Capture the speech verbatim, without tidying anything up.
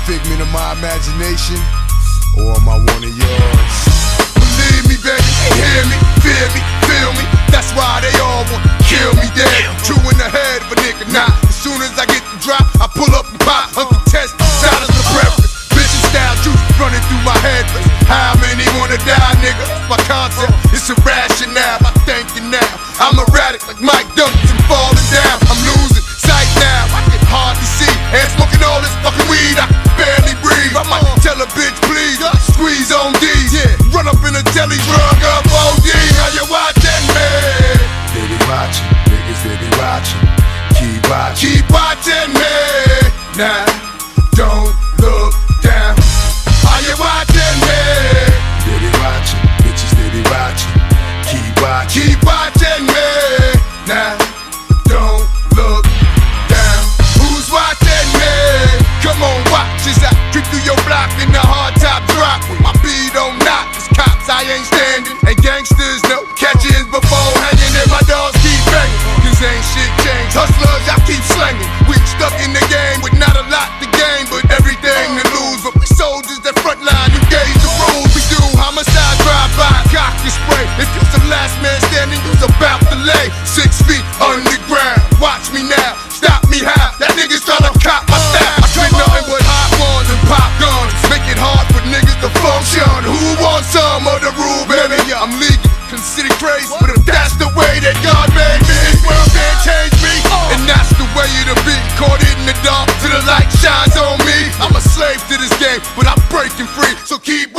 figment of my imagination, or am I one of yours? Believe me, baby, hear me, fear me, feel me. That's why they all want to kill me dead. True in the head of a nigga, nah. As soon as I get the drop, I pull up and pop. Uncontested, silence the preference. Bitchin' style juice running through my head. How many wanna die, nigga? My concept, it's irrational. I thank you now. I'm erratic like Mike Duncan falling down. I'm losing sight now. I can hardly see. And smoking all this fucking weed, I can barely breathe. I might tell a bitch, please, squeeze on D. Yeah, run up in a telly, drug up O D. How you watching me? They be watching, niggas, they be watching. Keep watching, keep watching me. Now, don't look down. Are you watching me? They be watching, bitches, they be watching. Keep watching, keep watching me. Now, don't look down. Who's watching me? Come on, watch as I creep through your block in the hard top drop. With my beat on knock, cause cops I ain't standing. And gangsters no catching before hanging. And my dogs keep banging, cause ain't shit changed. Hustlers, I keep slanging. We stuck in the game with not a lot to gain, but everything to lose. But we soldiers that front line, you gauge the rules. We do homicide, drive-by, cock and spray. If you're the last man standing, you's about to lay six feet underground. Watch me now, stop me how. That nigga's tryna cop my style. I spit nothing but hot ones and pop guns. Make it hard for niggas to function. Who wants some of the rule, baby? I'm legal, considered crazy, but if that's the way that God made me, this world can't change me. And that's the way it'll be. Caught in the dark till the light shines on me. I'm a slave to this game, but I'm breaking free. So keep